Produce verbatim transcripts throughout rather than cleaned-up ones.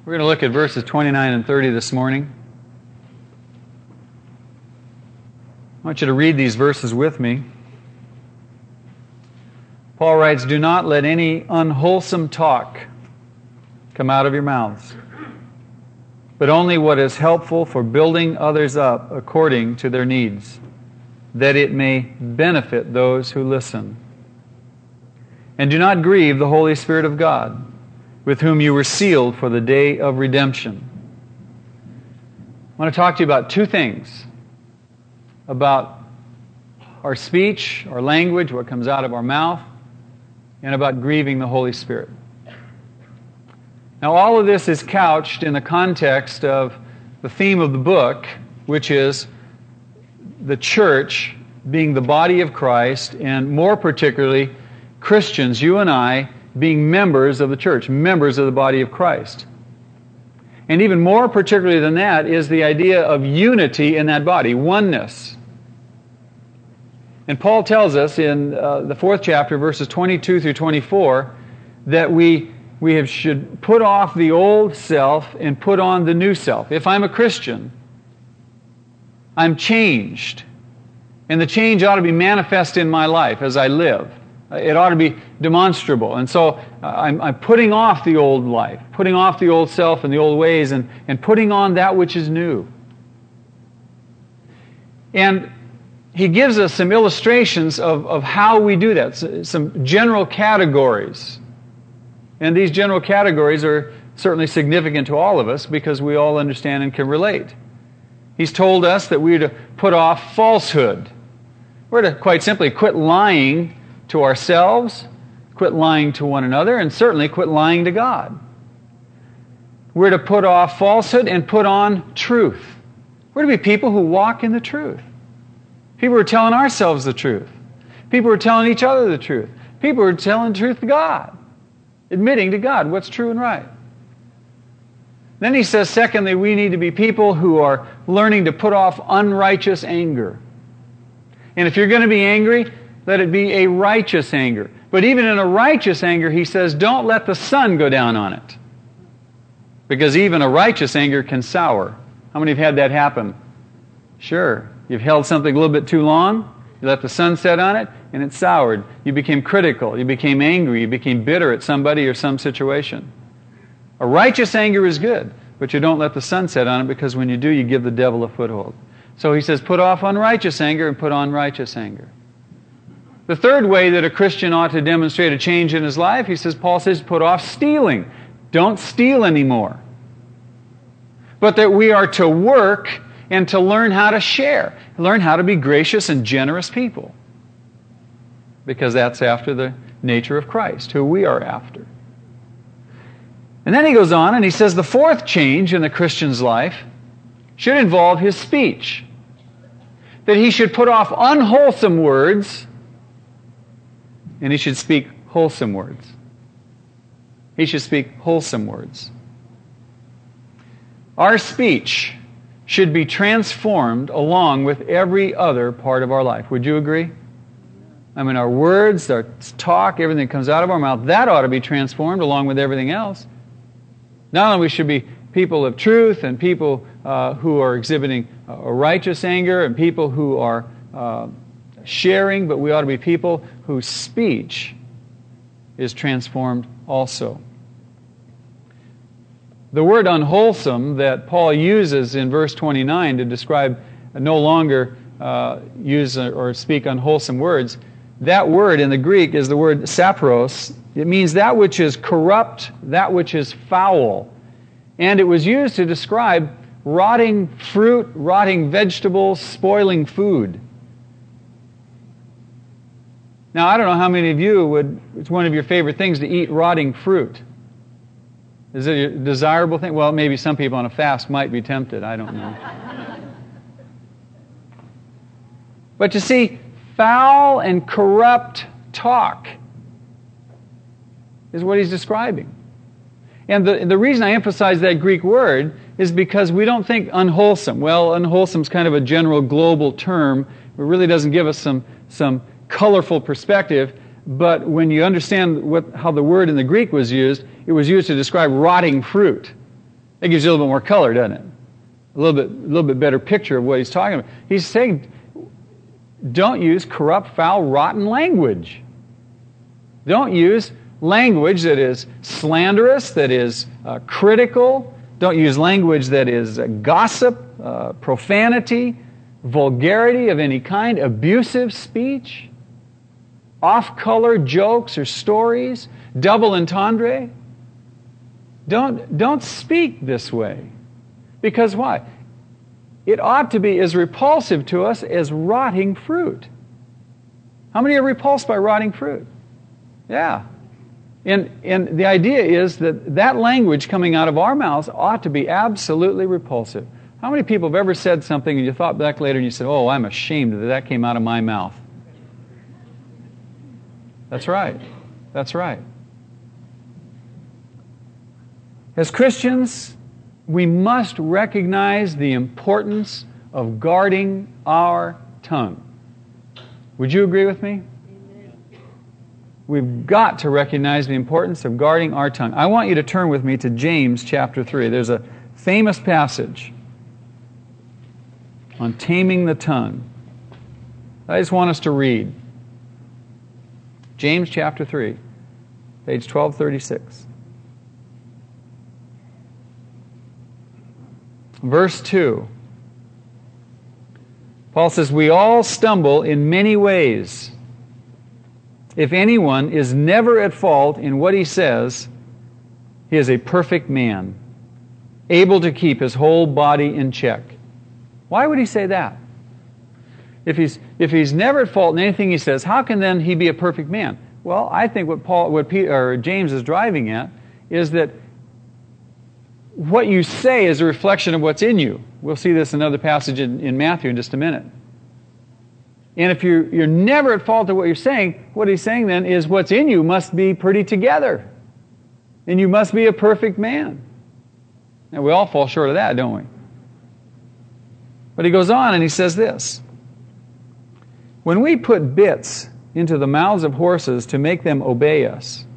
We're going to look at verses twenty-nine and thirty this morning. I want you to read these verses with me. Paul writes, "Do not let any unwholesome talk come out of your mouths, but only what is helpful for building others up according to their needs, that it may benefit those who listen. And do not grieve the Holy Spirit of God, with whom you were sealed for the day of redemption." I want to talk to you about two things. About our speech, our language, what comes out of our mouth, and about grieving the Holy Spirit. Now, all of this is couched in the context of the theme of the book, which is the church being the body of Christ, and more particularly, Christians, you and I, being members of the church, members of the body of Christ. And even more particularly than that is the idea of unity in that body, oneness. And Paul tells us in uh, the fourth chapter, verses twenty-two through twenty-four, that we we have, should put off the old self and put on the new self. If I'm a Christian, I'm changed. And the change ought to be manifest in my life as I live. It ought to be demonstrable. And so uh, I'm, I'm putting off the old life, putting off the old self and the old ways, and, and putting on that which is new. And he gives us some illustrations of, of how we do that, some general categories. And these general categories are certainly significant to all of us because we all understand and can relate. He's told us that we're to put off falsehood. We're to, quite simply, quit lying to ourselves, quit lying to one another, and certainly quit lying to God. We're to put off falsehood and put on truth. We're to be people who walk in the truth. People who are telling ourselves the truth. People who are telling each other the truth. People who are telling the truth to God, admitting to God what's true and right. Then he says, secondly, we need to be people who are learning to put off unrighteous anger. And if you're going to be angry, let it be a righteous anger. But even in a righteous anger, he says, don't let the sun go down on it. Because even a righteous anger can sour. How many have had that happen? Sure. You've held something a little bit too long, you let the sun set on it, and it soured. You became critical, you became angry, you became bitter at somebody or some situation. A righteous anger is good, but you don't let the sun set on it, because when you do, you give the devil a foothold. So he says, put off unrighteous anger and put on righteous anger. The third way that a Christian ought to demonstrate a change in his life, he says, Paul says, put off stealing. Don't steal anymore. But that we are to work and to learn how to share, learn how to be gracious and generous people. Because that's after the nature of Christ, who we are after. And then he goes on and he says the fourth change in the Christian's life should involve his speech. That he should put off unwholesome words and he should speak wholesome words. He should speak wholesome words. Our speech should be transformed along with every other part of our life. Would you agree? I mean, our words, our talk, everything that comes out of our mouth, that ought to be transformed along with everything else. Not only we should be people of truth and people uh, who are exhibiting a righteous anger and people who are uh, sharing, but we ought to be people whose speech is transformed also. The word unwholesome that Paul uses in verse twenty-nine to describe no longer uh, use or speak unwholesome words, that word in the Greek is the word sapros. It means that which is corrupt, that which is foul. And it was used to describe rotting fruit, rotting vegetables, spoiling food. Now, I don't know how many of you would, it's one of your favorite things to eat rotting fruit. Is it a desirable thing? Well, maybe some people on a fast might be tempted. I don't know. But you see, foul and corrupt talk is what he's describing. And the, the reason I emphasize that Greek word is because we don't think unwholesome. Well, unwholesome is kind of a general global term. It really doesn't give us some, some colorful perspective. But when you understand what, how the word in the Greek was used, it was used to describe rotting fruit. That gives you a little bit more color, doesn't it? A little bit, a little bit better picture of what he's talking about. He's saying, don't use corrupt, foul, rotten language. Don't use language that is slanderous, that is uh, critical. Don't use language that is uh, gossip, uh, profanity, vulgarity of any kind, abusive speech, off-color jokes or stories, double entendre. Don't, don't speak this way. Because why? It ought to be as repulsive to us as rotting fruit. How many are repulsed by rotting fruit? Yeah. And, and the idea is that that language coming out of our mouths ought to be absolutely repulsive. How many people have ever said something and you thought back later and you said, oh, I'm ashamed that that came out of my mouth? That's right. That's right. As Christians, we must recognize the importance of guarding our tongue. Would you agree with me? Amen. We've got to recognize the importance of guarding our tongue. I want you to turn with me to James chapter three. There's a famous passage on taming the tongue. I just want us to read. James chapter three, page twelve thirty-six. Verse two. Paul says, we all stumble in many ways. If anyone is never at fault in what he says, he is a perfect man, able to keep his whole body in check. Why would he say that? If he's, if he's never at fault in anything he says, how can then he be a perfect man? Well, I think what Paul, what Peter, or James is driving at is that what you say is a reflection of what's in you. We'll see this in another passage in, in Matthew in just a minute. And if you're, you're never at fault of what you're saying, what he's saying then is what's in you must be pretty together. And you must be a perfect man. And we all fall short of that, don't we? But he goes on and he says this. When we put bits into the mouths of horses to make them obey us,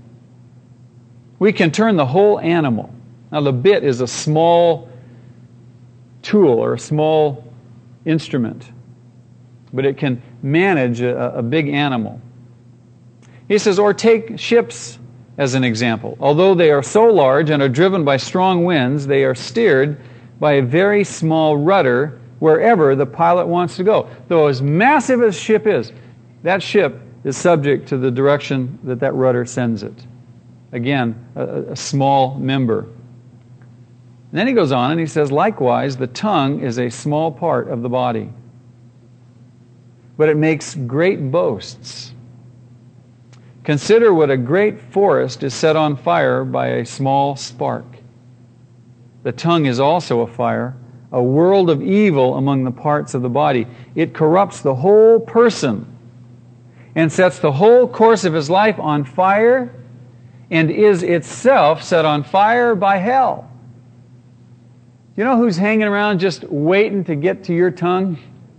we can turn the whole animal. Now, the bit is a small tool or a small instrument, but it can manage a, a big animal. He says, or take ships as an example. Although they are so large and are driven by strong winds, they are steered by a very small rudder wherever the pilot wants to go. Though as massive as a ship is, that ship is subject to the direction that that rudder sends it. Again, a, a small member. And then he goes on and he says, likewise, the tongue is a small part of the body, but it makes great boasts. Consider what a great forest is set on fire by a small spark. The tongue is also a fire, a world of evil among the parts of the body. It corrupts the whole person and sets the whole course of his life on fire and is itself set on fire by hell. You know who's hanging around just waiting to get to your tongue?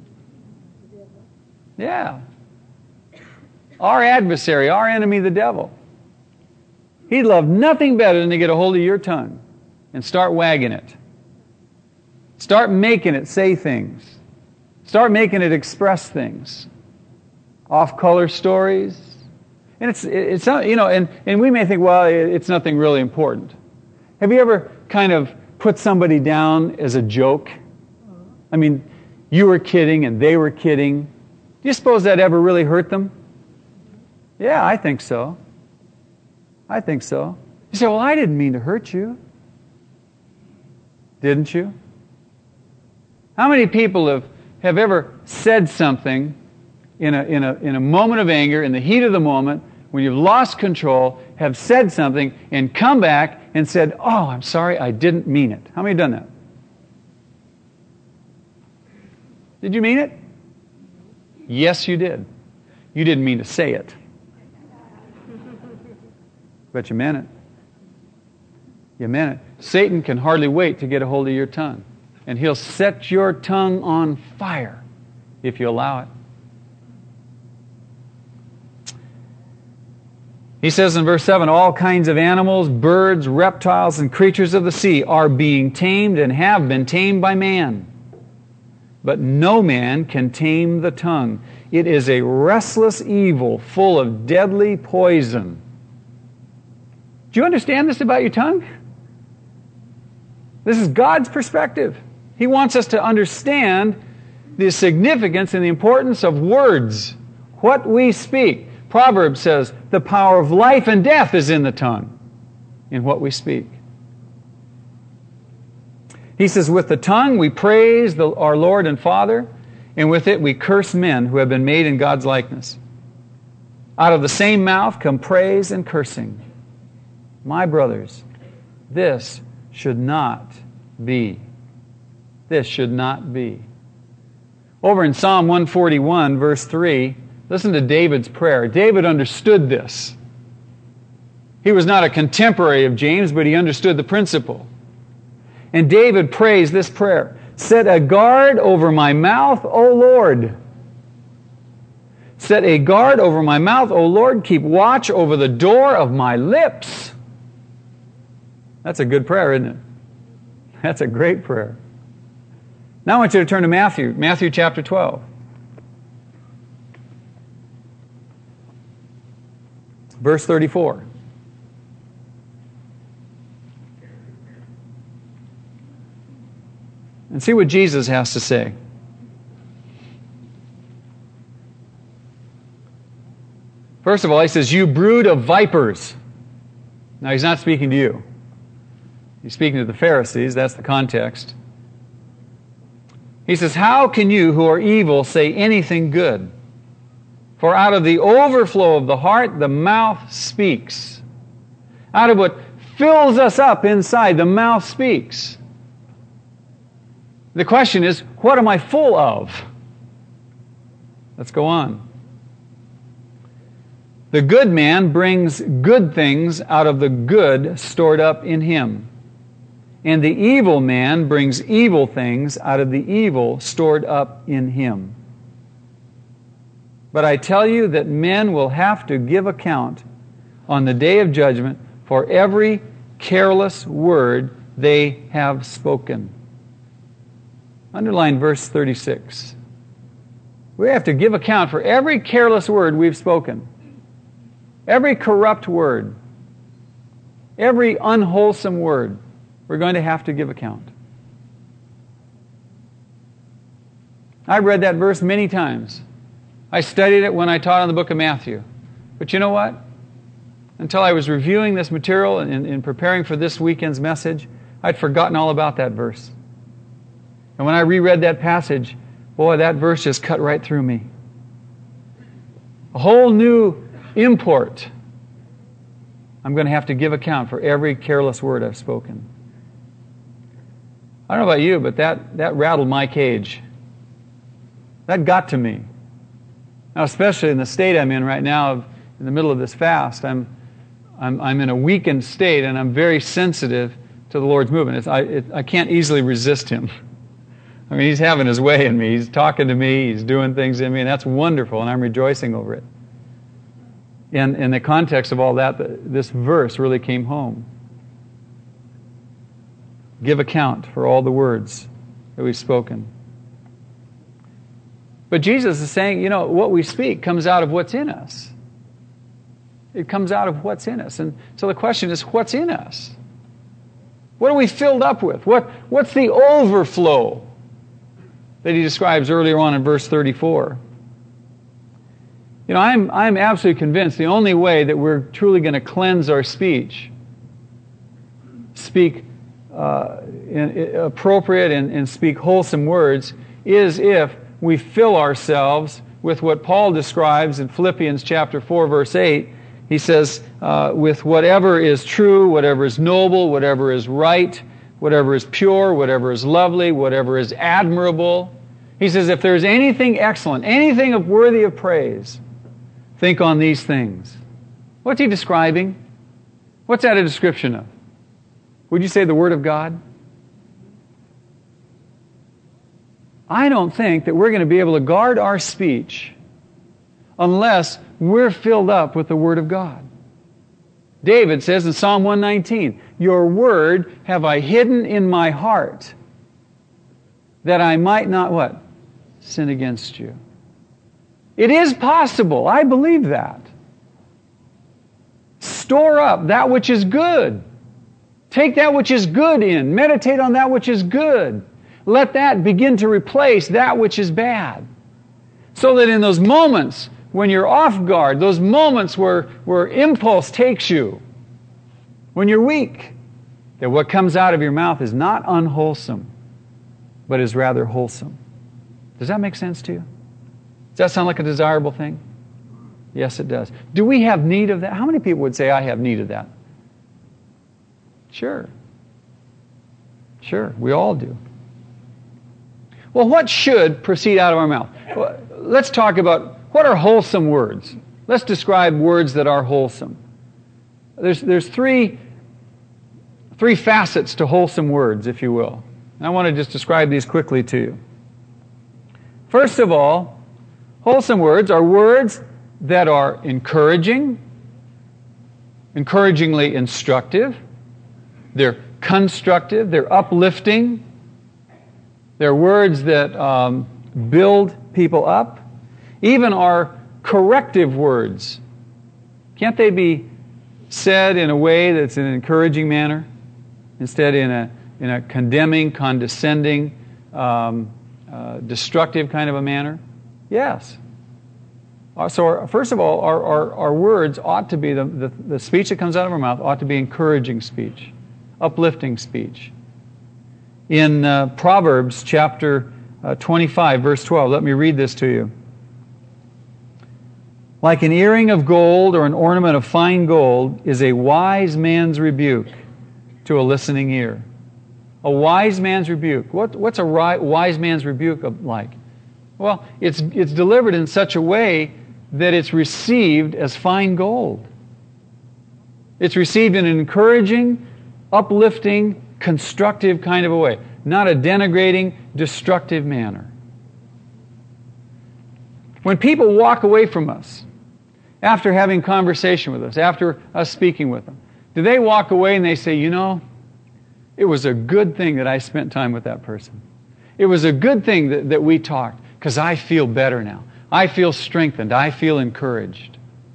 Yeah. Our adversary, our enemy, the devil. He'd love nothing better than to get a hold of your tongue and start wagging it. Start making it say things. Start making it express things. Off-color stories. And it's, it's not, you know, and, and we may think, well, it's nothing really important. Have you ever kind of put somebody down as a joke? I mean, you were kidding and they were kidding. Do you suppose that ever really hurt them? Yeah, I think so. I think so. You say, well, I didn't mean to hurt you. Didn't you? How many people have, have ever said something in a, in, a, in a moment of anger, in the heat of the moment, when you've lost control, have said something and come back and said, oh, I'm sorry, I didn't mean it. How many have done that? Did you mean it? Yes, you did. You didn't mean to say it. But you meant it. You meant it. Satan can hardly wait to get a hold of your tongue. And he'll set your tongue on fire if you allow it. He says in verse seven, all kinds of animals, birds, reptiles, and creatures of the sea are being tamed and have been tamed by man. But no man can tame the tongue. It is a restless evil full of deadly poison. Do you understand this about your tongue? This is God's perspective. He wants us to understand the significance and the importance of words, what we speak. Proverbs says, the power of life and death is in the tongue, in what we speak. He says, with the tongue we praise the, our Lord and Father, and with it we curse men who have been made in God's likeness. Out of the same mouth come praise and cursing. My brothers, this should not be. This should not be. Over in Psalm one forty-one, verse three, listen to David's prayer. David understood this. He was not a contemporary of James, but he understood the principle. And David prays this prayer. Set a guard over my mouth, O Lord. Set a guard over my mouth, O Lord. Keep watch over the door of my lips. That's a good prayer, isn't it? That's a great prayer. Now I want you to turn to Matthew, Matthew chapter twelve. Verse thirty-four. And see what Jesus has to say. First of all, he says, you brood of vipers. Now, he's not speaking to you. He's speaking to the Pharisees. That's the context. He says, how can you who are evil say anything good? For out of the overflow of the heart, the mouth speaks. Out of what fills us up inside, the mouth speaks. The question is, what am I full of? Let's go on. The good man brings good things out of the good stored up in him. And the evil man brings evil things out of the evil stored up in him. But I tell you that men will have to give account on the day of judgment for every careless word they have spoken. Underline verse thirty-six. We have to give account for every careless word we've spoken. Every corrupt word. Every unwholesome word. We're going to have to give account. I've read that verse many times. I studied it when I taught on the book of Matthew. But you know what? Until I was reviewing this material and in preparing for this weekend's message, I'd forgotten all about that verse. And when I reread that passage, boy, that verse just cut right through me. A whole new import. I'm going to have to give account for every careless word I've spoken. I don't know about you, but that, that rattled my cage. That got to me. Now, especially in the state I'm in right now, in the middle of this fast, I'm, I'm, I'm in a weakened state, and I'm very sensitive to the Lord's movement. It's, I, it, I can't easily resist Him. I mean, He's having His way in me. He's talking to me. He's doing things in me, and that's wonderful, and I'm rejoicing over it. In, in the context of all that, the, this verse really came home. Give account for all the words that we've spoken. But Jesus is saying, you know, what we speak comes out of what's in us. It comes out of what's in us. And so the question is, what's in us? What are we filled up with? What, what's the overflow that he describes earlier on in verse thirty-four? You know, I'm, I'm absolutely convinced the only way that we're truly going to cleanse our speech, speak uh, in, in appropriate and, and speak wholesome words, is if we fill ourselves with what Paul describes in Philippians chapter four, verse eight. He says, uh, with whatever is true, whatever is noble, whatever is right, whatever is pure, whatever is lovely, whatever is admirable. He says, if there's anything excellent, anything of worthy of praise, think on these things. What's he describing? What's that a description of? Would you say the Word of God? I don't think that we're going to be able to guard our speech unless we're filled up with the Word of God. David says in Psalm one nineteen, your word have I hidden in my heart, that I might not what? Sin against you. It is possible. I believe that. Store up that which is good. Take that which is good in. Meditate on that which is good. Let that begin to replace that which is bad. So that in those moments when you're off guard, those moments where, where impulse takes you, when you're weak, that what comes out of your mouth is not unwholesome, but is rather wholesome. Does that make sense to you? Does that sound like a desirable thing? Yes, it does. Do we have need of that? How many people would say, I have need of that? Sure. Sure, we all do. Well, what should proceed out of our mouth? Well, let's talk about what are wholesome words. Let's describe words that are wholesome. There's, there's three, three facets to wholesome words, if you will. And I want to just describe these quickly to you. First of all, wholesome words are words that are encouraging, encouragingly instructive, they're constructive, they're uplifting, they're words that um, build people up, even are corrective words. Can't they be said in a way that's in an encouraging manner, instead in a, in a condemning, condescending, um, uh, destructive kind of a manner? Yes. So our, first of all, our, our, our words ought to be, the, the, the speech that comes out of our mouth ought to be encouraging speech, uplifting speech. In uh, Proverbs chapter uh, twenty-five, verse twelve, let me read this to you. Like an earring of gold or an ornament of fine gold is a wise man's rebuke to a listening ear. A wise man's rebuke. What, what's a ri- wise man's rebuke like? Well, it's, it's delivered in such a way that it's received as fine gold. It's received in an encouraging, uplifting, constructive kind of a way, not a denigrating, destructive manner. When people walk away from us, after having conversation with us, after us speaking with them, do they walk away and they say, you know, it was a good thing that I spent time with that person. It was a good thing that, that we talked, because I feel better now. I feel strengthened. I feel encouraged.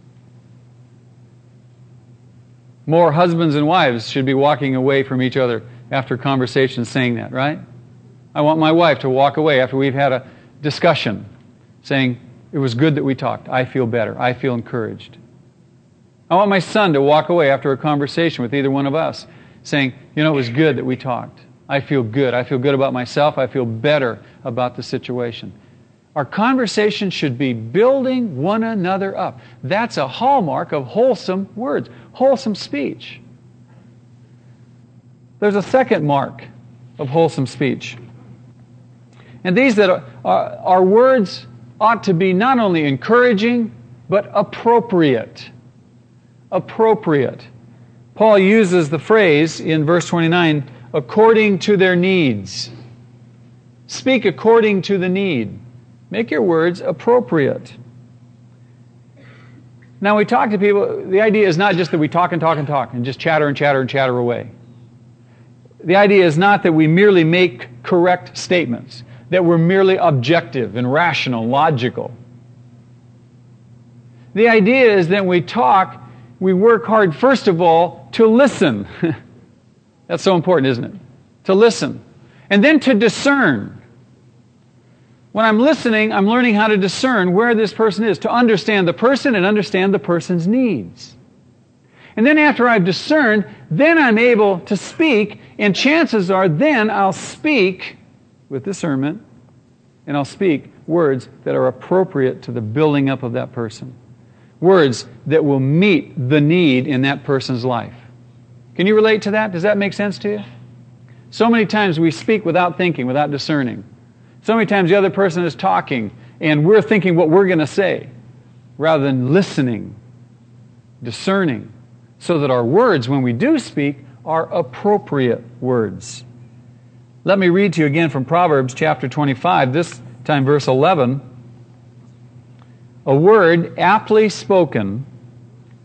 More husbands and wives should be walking away from each other after conversations saying that, right? I want my wife to walk away after we've had a discussion saying, it was good that we talked. I feel better. I feel encouraged. I want my son to walk away after a conversation with either one of us saying, you know, it was good that we talked. I feel good. I feel good about myself. I feel better about the situation. Our conversation should be building one another up. That's a hallmark of wholesome words, wholesome speech. There's a second mark of wholesome speech. And these that are, are, are words ought to be not only encouraging, but appropriate. Appropriate. Paul uses the phrase in verse twenty-nine, according to their needs. Speak according to the need. Make your words appropriate. Now, we talk to people, the idea is not just that we talk and talk and talk and just chatter and chatter and chatter away. The idea is not that we merely make correct statements, that we're merely objective and rational, logical. The idea is that when we talk, we work hard, first of all, to listen. That's so important, isn't it? To listen. And then to discern. When I'm listening, I'm learning how to discern where this person is, to understand the person and understand the person's needs. And then after I've discerned, then I'm able to speak, and chances are then I'll speak with discernment, and I'll speak words that are appropriate to the building up of that person. Words that will meet the need in that person's life. Can you relate to that? Does that make sense to you? So many times we speak without thinking, without discerning. So many times the other person is talking and we're thinking what we're going to say rather than listening, discerning, so that our words, when we do speak, are appropriate words. Let me read to you again from Proverbs chapter twenty-five, this time verse eleven. A word aptly spoken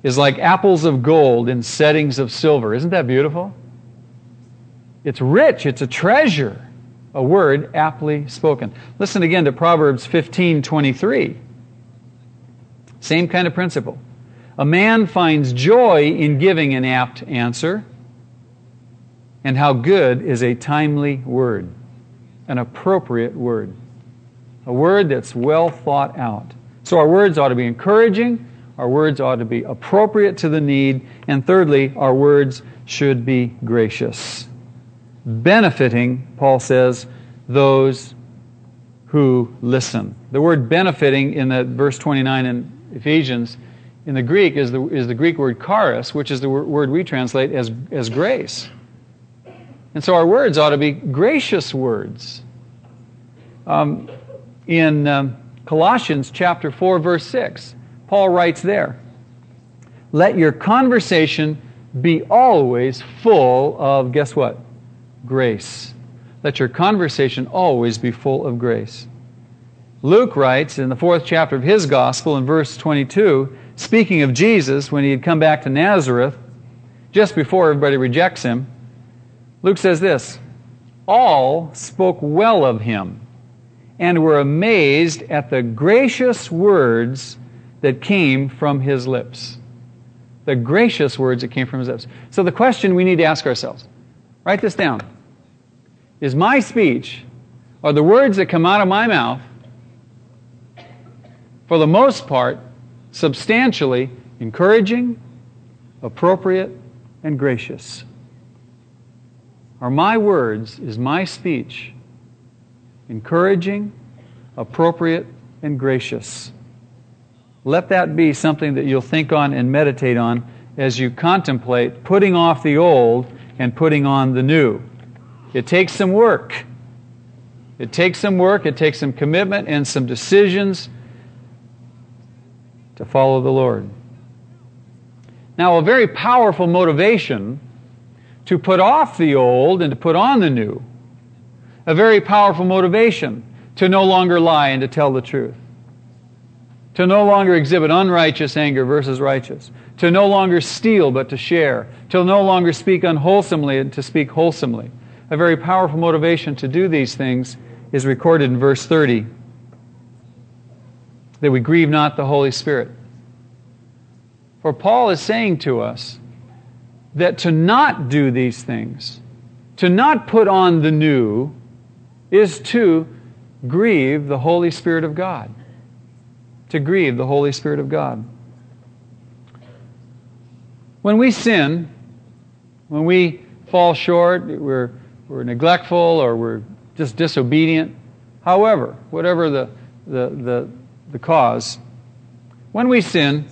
is like apples of gold in settings of silver. Isn't that beautiful? It's rich. It's a treasure. A word aptly spoken. Listen again to Proverbs fifteen twenty-three. Same kind of principle. A man finds joy in giving an apt answer, and how good is a timely word, an appropriate word, a word that's well thought out. So our words ought to be encouraging, our words ought to be appropriate to the need, and thirdly, our words should be gracious, benefiting, Paul says, those who listen. The word benefiting in that verse twenty-nine in Ephesians in the Greek is the, is the Greek word charis, which is the word we translate as, as grace. And so our words ought to be gracious words. Um, in um, Colossians chapter four, verse six, Paul writes there, "Let your conversation be always full of," guess what? Grace. Let your conversation always be full of grace. Luke writes in the fourth chapter of his gospel in verse twenty-two, speaking of Jesus when he had come back to Nazareth, just before everybody rejects him, Luke says this, "All spoke well of him and were amazed at the gracious words that came from his lips." The gracious words that came from his lips. So the question we need to ask ourselves, write this down. Is my speech, or the words that come out of my mouth, for the most part, substantially encouraging, appropriate, and gracious? Are my words, is my speech encouraging, appropriate, and gracious? Let that be something that you'll think on and meditate on as you contemplate putting off the old and putting on the new. It takes some work. It takes some work, it takes some commitment and some decisions to follow the Lord. Now, a very powerful motivation to put off the old and to put on the new. A very powerful motivation to no longer lie and to tell the truth. To no longer exhibit unrighteous anger versus righteous. To no longer steal but to share. To no longer speak unwholesomely and to speak wholesomely. A very powerful motivation to do these things is recorded in verse thirty. That we grieve not the Holy Spirit. For Paul is saying to us that to not do these things, to not put on the new, is to grieve the Holy Spirit of God. To grieve the Holy Spirit of God. When we sin, when we fall short, we're, we're neglectful or we're just disobedient, however, whatever the, the, the, the cause, when we sin,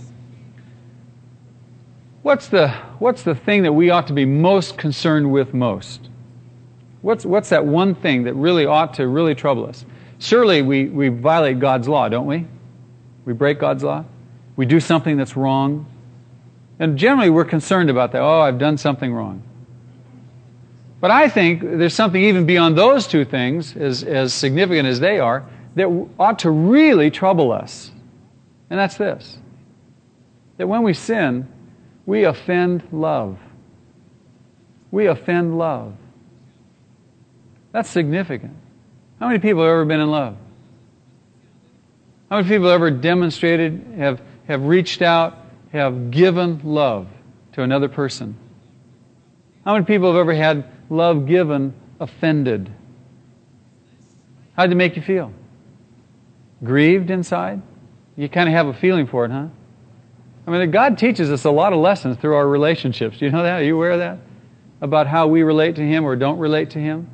what's the, what's the thing that we ought to be most concerned with most? What's, what's that one thing that really ought to really trouble us? Surely we, we violate God's law, don't we? We break God's law. We do something that's wrong. And generally we're concerned about that. Oh, I've done something wrong. But I think there's something even beyond those two things, as, as significant as they are, that ought to really trouble us. And that's this. That when we sin, we offend love. We offend love. That's significant. How many people have ever been in love? How many people have ever demonstrated, have, have reached out, have given love to another person? How many people have ever had love given offended? How did it make you feel? Grieved inside? You kind of have a feeling for it, huh? I mean, God teaches us a lot of lessons through our relationships. Do you know that? Are you aware of that? About how we relate to Him or don't relate to Him?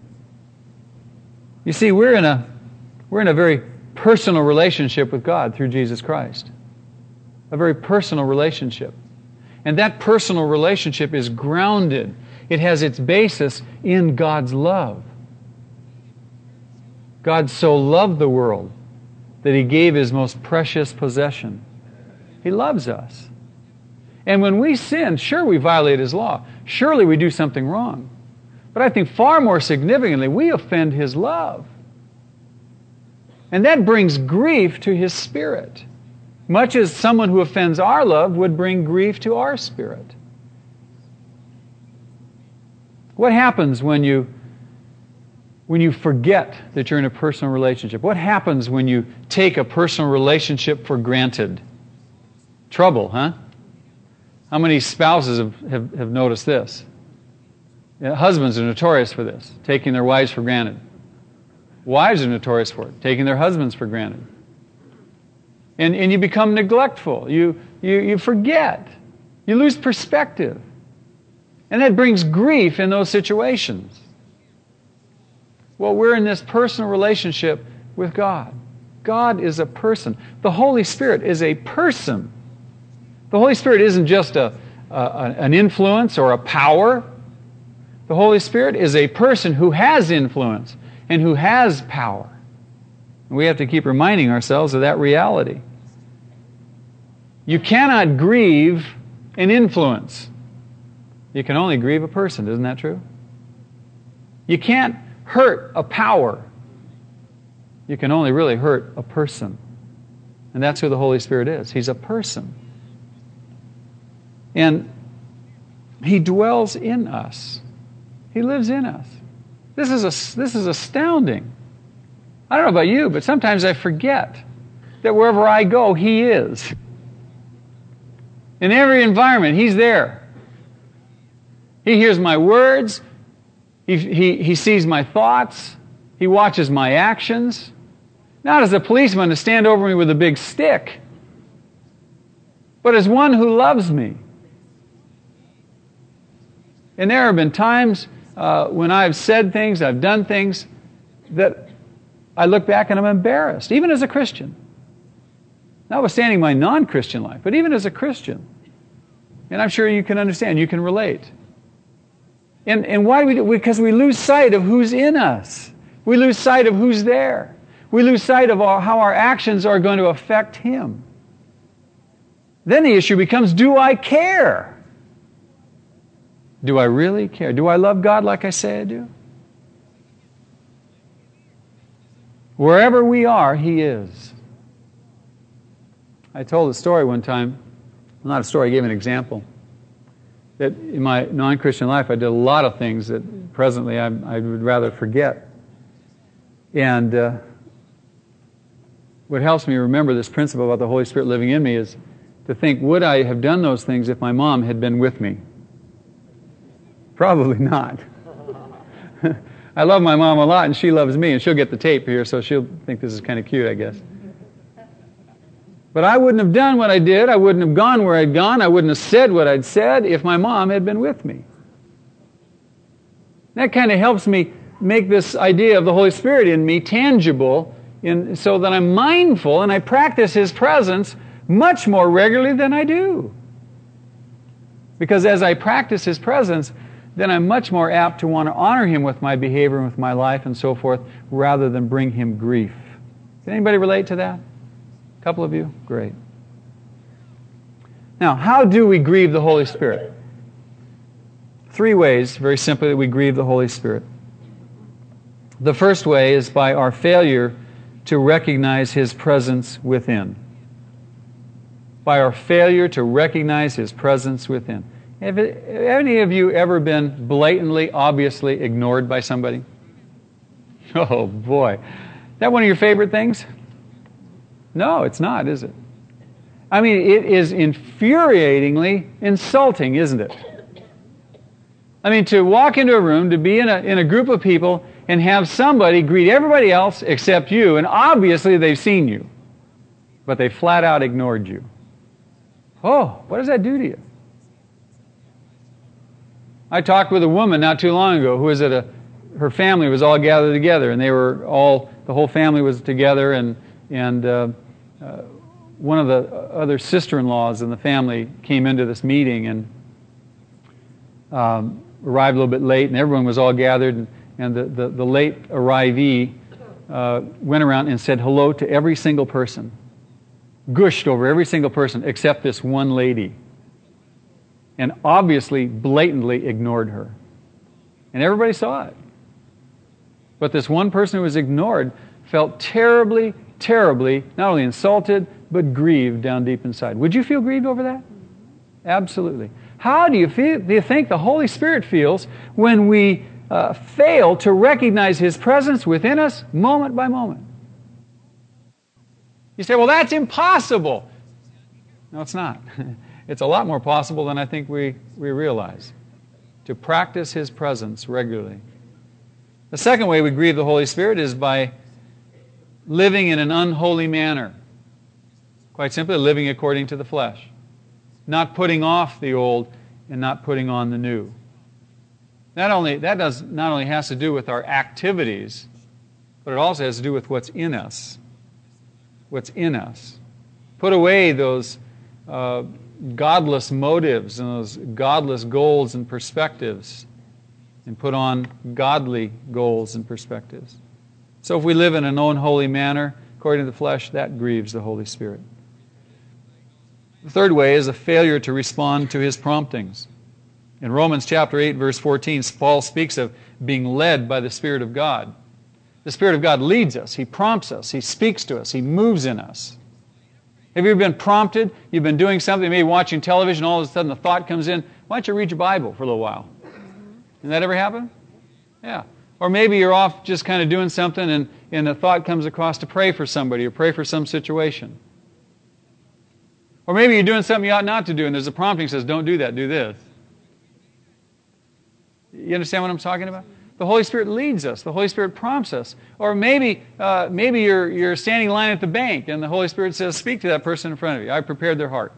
You see, we're in a we're in a very personal relationship with God through Jesus Christ. A very personal relationship. And that personal relationship is grounded. It has its basis in God's love. God so loved the world that He gave His most precious possession. He loves us. And when we sin, sure we violate His law. Surely we do something wrong. But I think far more significantly, we offend His love. And that brings grief to His Spirit. Much as someone who offends our love would bring grief to our spirit. What happens when you when you forget that you're in a personal relationship? What happens when you take a personal relationship for granted? Trouble, huh? How many spouses have, have, have noticed this? Yeah, husbands are notorious for this, taking their wives for granted. Wives are notorious for it, taking their husbands for granted. And, and you become neglectful. You, you, you forget. You lose perspective. And that brings grief in those situations. Well, we're in this personal relationship with God. God is a person. The Holy Spirit is a person. The Holy Spirit isn't just a, a, an influence or a power. The Holy Spirit is a person who has influence and who has power. And we have to keep reminding ourselves of that reality. You cannot grieve an influence. You can only grieve a person, isn't that true? You can't hurt a power. You can only really hurt a person. And that's who the Holy Spirit is. He's a person. And He dwells in us. He lives in us. This is a, this is astounding. I don't know about you, but sometimes I forget that wherever I go, He is. In every environment, He's there. He hears my words. He, he, he sees my thoughts. He watches my actions. Not as a policeman to stand over me with a big stick, but as one who loves me. And there have been times uh, when I've said things, I've done things that I look back and I'm embarrassed, even as a Christian. Notwithstanding my non-Christian life, but even as a Christian. And I'm sure you can understand, you can relate. And, and why do we do? Because we lose sight of who's in us. We lose sight of who's there. We lose sight of our, how our actions are going to affect Him. Then the issue becomes, do I care? Do I really care? Do I love God like I say I do? Wherever we are, He is. I told a story one time, not a story, I gave an example, that in my non-Christian life I did a lot of things that presently I, I would rather forget. And uh, what helps me remember this principle about the Holy Spirit living in me is to think, would I have done those things if my mom had been with me? Probably not. I love my mom a lot, and she loves me, and she'll get the tape here, so she'll think this is kind of cute, I guess. But I wouldn't have done what I did. I wouldn't have gone where I'd gone. I wouldn't have said what I'd said if my mom had been with me. That kind of helps me make this idea of the Holy Spirit in me tangible, in, so that I'm mindful and I practice His presence much more regularly than I do. Because as I practice His presence, then I'm much more apt to want to honor Him with my behavior and with my life and so forth, rather than bring Him grief. Can anybody relate to that? A couple of you? Great. Now, how do we grieve the Holy Spirit? Three ways, very simply, that we grieve the Holy Spirit. The first way is by our failure to recognize His presence within. By our failure to recognize His presence within. Have any of you ever been blatantly, obviously ignored by somebody? Oh boy. Is that one of your favorite things? No, it's not, is it? I mean, it is infuriatingly insulting, isn't it? I mean, to walk into a room, to be in a, in a group of people, and have somebody greet everybody else except you, and obviously they've seen you, but they flat out ignored you. Oh, what does that do to you? I talked with a woman not too long ago who was at a, her family was all gathered together, and they were all, the whole family was together, and, and uh, uh, one of the other sister-in-laws in the family came into this meeting and um, arrived a little bit late, and everyone was all gathered, and, and the, the, the late arrivee uh, went around and said hello to every single person, gushed over every single person except this one lady, and obviously blatantly ignored her. And everybody saw it. But this one person who was ignored felt terribly, terribly not only insulted, but grieved down deep inside. Would you feel grieved over that? Absolutely. How do you feel? Do you think the Holy Spirit feels when we uh, fail to recognize His presence within us moment by moment? You say, well, that's impossible. No, it's not. It's a lot more possible than I think we, we realize, to practice His presence regularly. The second way we grieve the Holy Spirit is by living in an unholy manner. Quite simply, living according to the flesh. Not putting off the old and not putting on the new. Not only, that does, not only has to do with our activities, but it also has to do with what's in us. What's in us. Put away those uh, godless motives and those godless goals and perspectives, and put on godly goals and perspectives. So if we live in an unholy manner, according to the flesh, that grieves the Holy Spirit. The third way is a failure to respond to His promptings. In Romans chapter eight, verse fourteen, Paul speaks of being led by the Spirit of God. The Spirit of God leads us. He prompts us. He speaks to us. He moves in us. Have you ever been prompted? You've been doing something, maybe watching television, all of a sudden the thought comes in, why don't you read your Bible for a little while? Did that ever happen? Yeah. Or maybe you're off just kind of doing something and, and a thought comes across to pray for somebody or pray for some situation. Or maybe you're doing something you ought not to do and there's a prompting that says, don't do that, do this. You understand what I'm talking about? The Holy Spirit leads us. The Holy Spirit prompts us. Or maybe uh, maybe you're, you're standing in line at the bank and the Holy Spirit says, speak to that person in front of you. I've prepared their heart.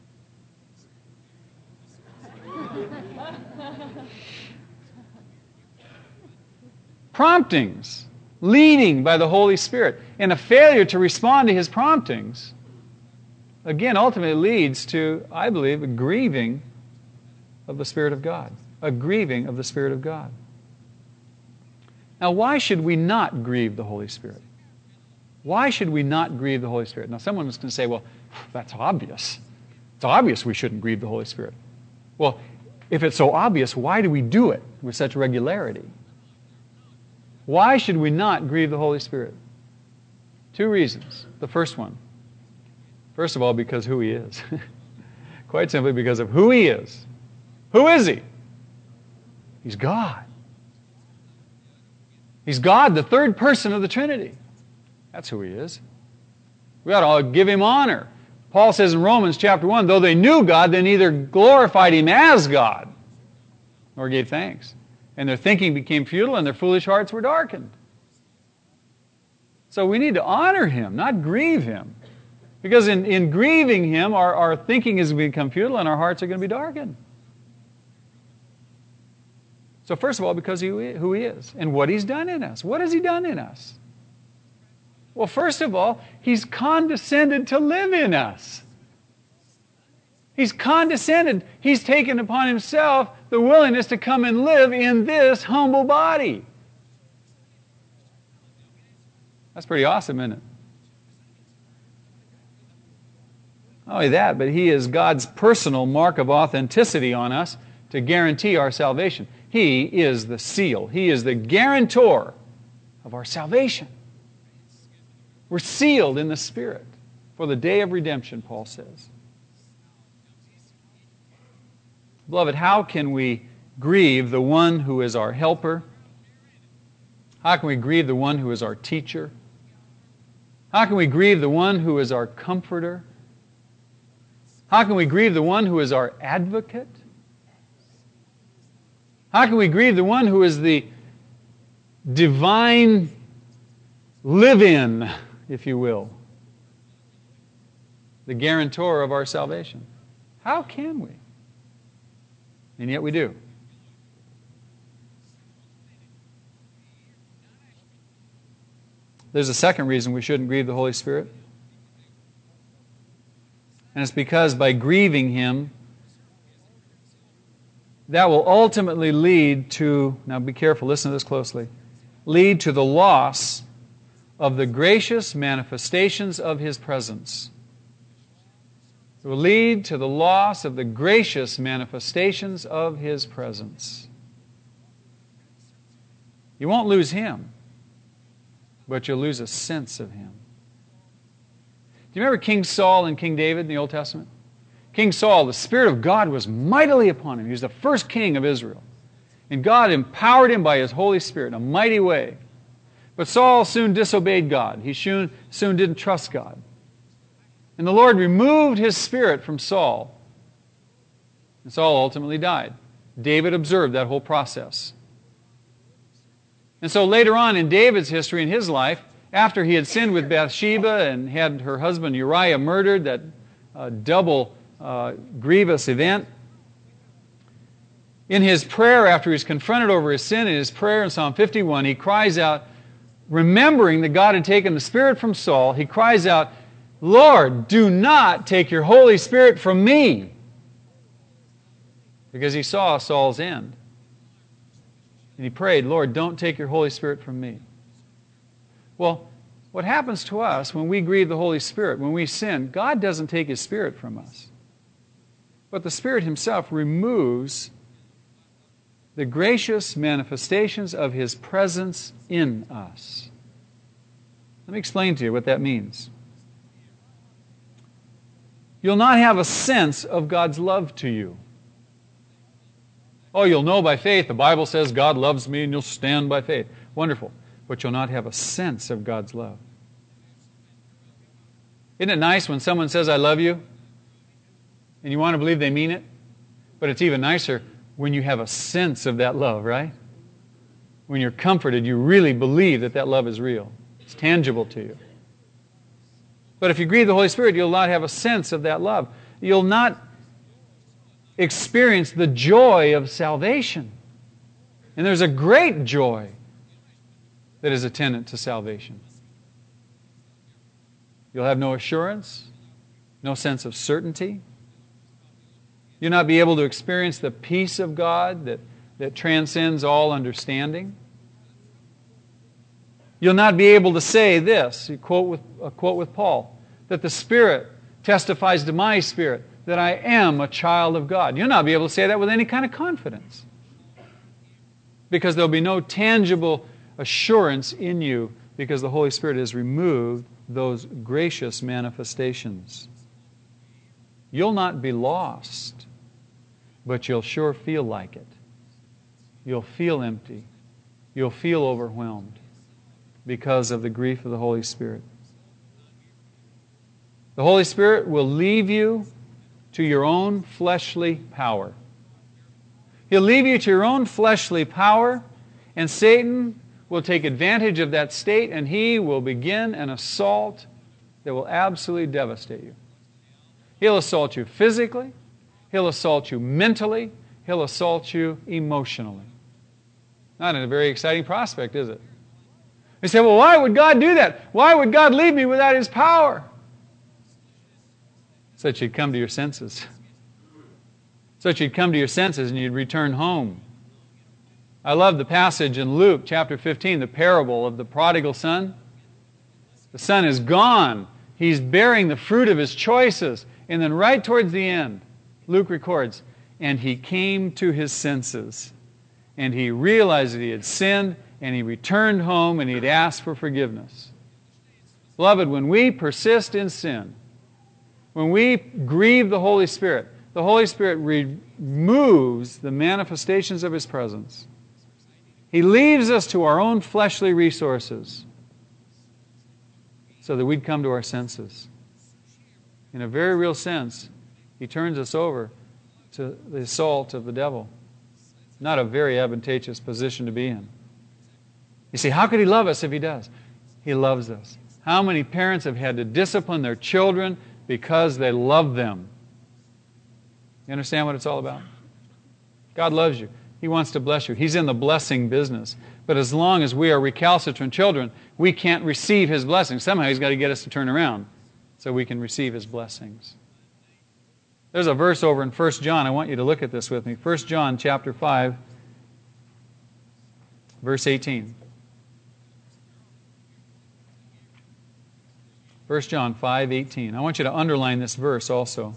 Promptings, leading by the Holy Spirit, and a failure to respond to His promptings, again, ultimately leads to, I believe, a grieving of the Spirit of God. A grieving of the Spirit of God. Now, why should we not grieve the Holy Spirit? Why should we not grieve the Holy Spirit? Now, someone is going to say, well, that's obvious. It's obvious we shouldn't grieve the Holy Spirit. Well, if it's so obvious, why do we do it with such regularity? Why should we not grieve the Holy Spirit? Two reasons. The first one, first of all, because who He is. Quite simply because of who He is. Who is He? He's God. He's God, the third person of the Trinity. That's who He is. We ought to give Him honor. Paul says in Romans chapter one, though they knew God, they neither glorified Him as God, nor gave thanks. And their thinking became futile, and their foolish hearts were darkened. So we need to honor Him, not grieve Him. Because in, in grieving Him, our, our thinking is going to become futile, and our hearts are going to be darkened. So first of all, because of who He is and what He's done in us. What has He done in us? Well, first of all, He's condescended to live in us. He's condescended. He's taken upon Himself the willingness to come and live in this humble body. That's pretty awesome, isn't it? Not only that, but He is God's personal mark of authenticity on us to guarantee our salvation. He is the seal. He is the guarantor of our salvation. We're sealed in the Spirit for the day of redemption, Paul says. Beloved, how can we grieve the one who is our helper? How can we grieve the one who is our teacher? How can we grieve the one who is our comforter? How can we grieve the one who is our advocate? How can we grieve the one who is the divine live-in, if you will, the guarantor of our salvation? How can we? And yet we do. There's a second reason we shouldn't grieve the Holy Spirit. And it's because by grieving Him, that will ultimately lead to, now be careful, listen to this closely, lead to the loss of the gracious manifestations of His presence. It will lead to the loss of the gracious manifestations of His presence. You won't lose Him, but you'll lose a sense of Him. Do you remember King Saul and King David in the Old Testament? King Saul, the Spirit of God was mightily upon him. He was the first king of Israel. And God empowered him by His Holy Spirit in a mighty way. But Saul soon disobeyed God. He soon, soon didn't trust God. And the Lord removed His Spirit from Saul. And Saul ultimately died. David observed that whole process. And so later on in David's history, in his life, after he had sinned with Bathsheba and had her husband Uriah murdered, that uh, double uh, grievous event, in his prayer after he's confronted over his sin, in his prayer in Psalm fifty-one, he cries out, remembering that God had taken the Spirit from Saul, he cries out, Lord, do not take your Holy Spirit from me. Because he saw Saul's end. And he prayed, Lord, don't take your Holy Spirit from me. Well, what happens to us when we grieve the Holy Spirit, when we sin, God doesn't take His Spirit from us. But the Spirit Himself removes the gracious manifestations of His presence in us. Let me explain to you what that means. You'll not have a sense of God's love to you. Oh, you'll know by faith. The Bible says God loves me and you'll stand by faith. Wonderful. But you'll not have a sense of God's love. Isn't it nice when someone says, I love you? And you want to believe they mean it? But it's even nicer when you have a sense of that love, right? When you're comforted, you really believe that that love is real. It's tangible to you. But if you grieve the Holy Spirit, you'll not have a sense of that love. You'll not experience the joy of salvation. And there's a great joy that is attendant to salvation. You'll have no assurance, no sense of certainty. You'll not be able to experience the peace of God that, that transcends all understanding. You'll not be able to say this, a quote with, a quote with Paul, that the Spirit testifies to my spirit that I am a child of God. You'll not be able to say that with any kind of confidence. Because there'll be no tangible assurance in you because the Holy Spirit has removed those gracious manifestations. You'll not be lost, but you'll sure feel like it. You'll feel empty. You'll feel overwhelmed because of the grief of the Holy Spirit. The Holy Spirit will leave you to your own fleshly power. He'll leave you to your own fleshly power, and Satan will take advantage of that state, and he will begin an assault that will absolutely devastate you. He'll assault you physically. He'll assault you mentally. He'll assault you emotionally. Not a very exciting prospect, is it? You say, well, why would God do that? Why would God leave me without His power? So that you'd come to your senses. So that you'd come to your senses and you'd return home. I love the passage in Luke chapter fifteen, the parable of the prodigal son. The son is gone. He's bearing the fruit of his choices. And then right towards the end, Luke records, and he came to his senses. And he realized that he had sinned, and he returned home, and he'd asked for forgiveness. Beloved, when we persist in sin, when we grieve the Holy Spirit, the Holy Spirit removes the manifestations of His presence. He leaves us to our own fleshly resources so that we'd come to our senses. In a very real sense, He turns us over to the assault of the devil. Not a very advantageous position to be in. You see, how could He love us if He does? He loves us. How many parents have had to discipline their children because they love them? You understand what it's all about? God loves you. He wants to bless you. He's in the blessing business. But as long as we are recalcitrant children, we can't receive His blessings. Somehow He's got to get us to turn around so we can receive His blessings. There's a verse over in First John. I want you to look at this with me. First John chapter five, verse eighteen. First John five eighteen. I want you to underline this verse also.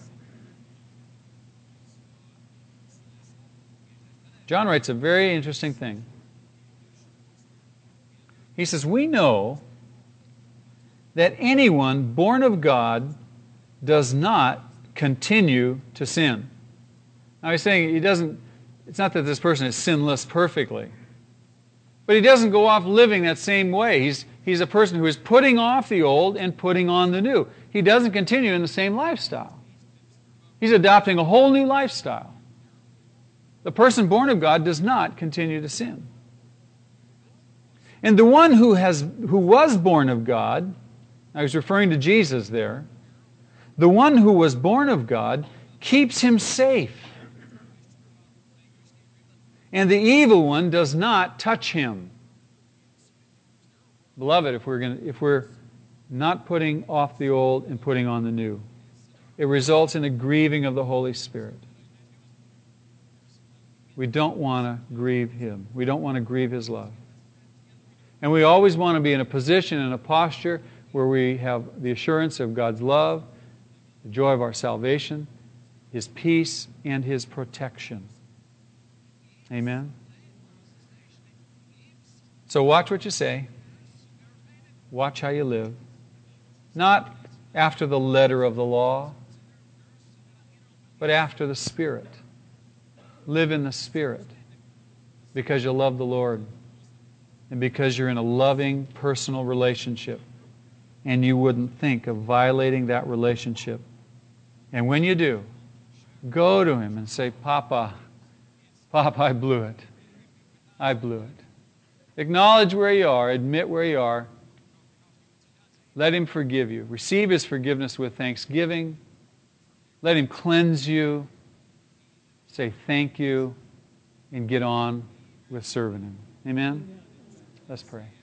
John writes a very interesting thing. He says, we know that anyone born of God does not continue to sin. Now he's saying he doesn't, it's not that this person is sinless perfectly, but he doesn't go off living that same way. He's, he's a person who is putting off the old and putting on the new. He doesn't continue in the same lifestyle. He's adopting a whole new lifestyle. The person born of God does not continue to sin. And the one who has who was born of God, I was referring to Jesus there, the one who was born of God keeps him safe. And the evil one does not touch him. Beloved, if we're going if we're not putting off the old and putting on the new, it results in a grieving of the Holy Spirit. We don't want to grieve Him. We don't want to grieve His love. And we always want to be in a position and a posture where we have the assurance of God's love, the joy of our salvation, His peace, and His protection. Amen? So watch what you say. Watch how you live. Not after the letter of the law, but after the Spirit. Live in the Spirit because you love the Lord and because you're in a loving, personal relationship and you wouldn't think of violating that relationship. And when you do, go to Him and say, Papa, Papa, I blew it. I blew it. Acknowledge where you are. Admit where you are. Let Him forgive you. Receive His forgiveness with thanksgiving. Let Him cleanse you. Say thank you and get on with serving Him. Amen? Let's pray.